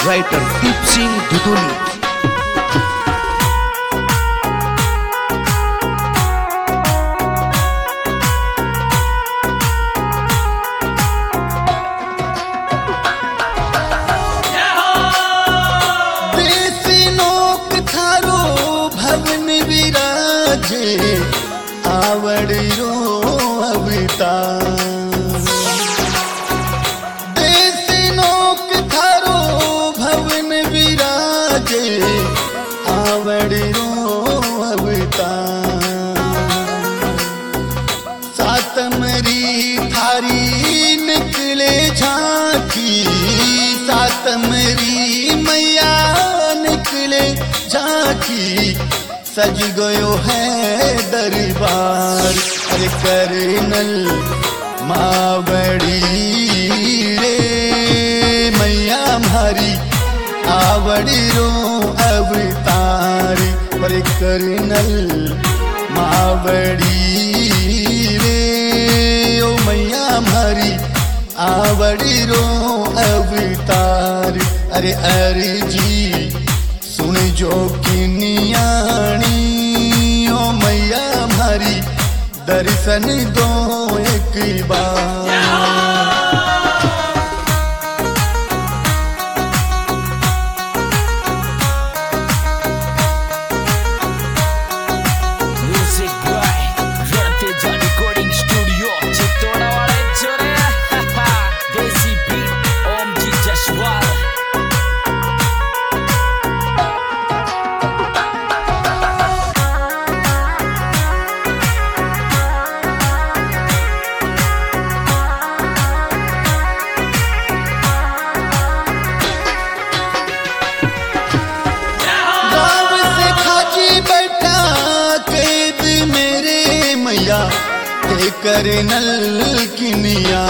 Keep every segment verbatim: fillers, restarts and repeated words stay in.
Writer Deep Singh दुदुली। आवड़ियो अवतार देसी नोक थारो भवन विराजे आवड़ियो अवतार सातमरी थारी निकले झांकी सातमरी मैया निकले झांकी सज गयो है दरबार अरे करनल मावड़ी रे मैया मारी आवड़ी रो अवतार अरे करनल मावड़ी रे ओ मैया मारी आवड़ी रो अवतार अरे अरे जी सुन जो किनियाणी ओ मैया मारी दर्शन दो एक बार। करनल किनिया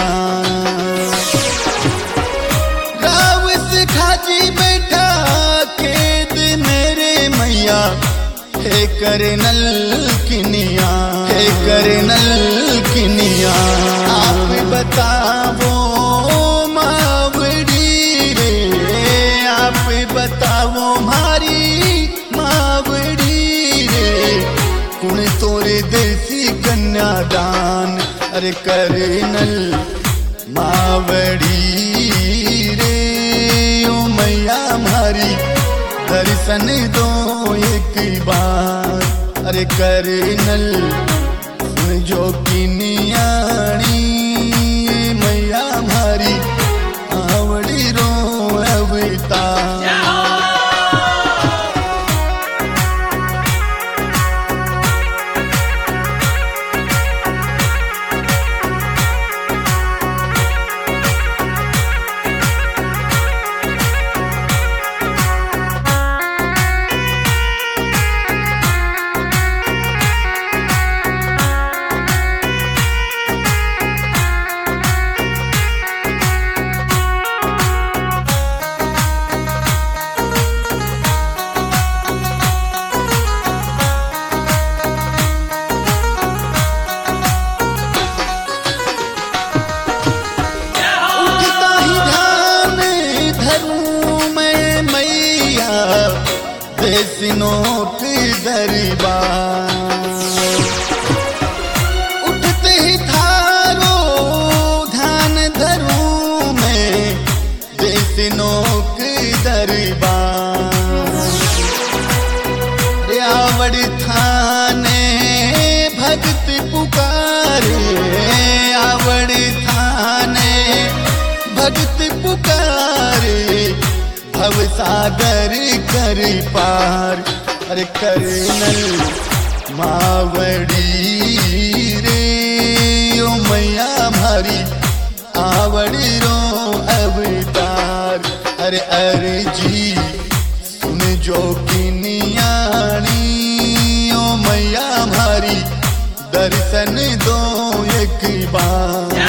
राव से खाजी बैठा केद मेरे मैया हे करनल किनिया हे करनल किनिया आप बताओ मावड़ी रे आप बताओ मारी मावड़ी रे कुण तोरे देसी कन्यादान अरे करनल मावड़ी रे ओ मैया मारी दर्शन दो एक बार अरे करनल सुन जो किनियाणी मैया मारी आवड़ी रो अवतार। देसी नोक दरबार उठते ही थारो ध्यान धरूं मैं देसी नोक दरबार आवड़ी थाने भक्त पुकारे आवड़ी थाने भक्त पुकारे भव सागर कर पार अरे करनल मावड़ी रे ओ मैया मारी आवड़ी रो अवतार अरे अरे जी सुन जो किनियाणी ओ मैया मारी दर्शन दो एक बार।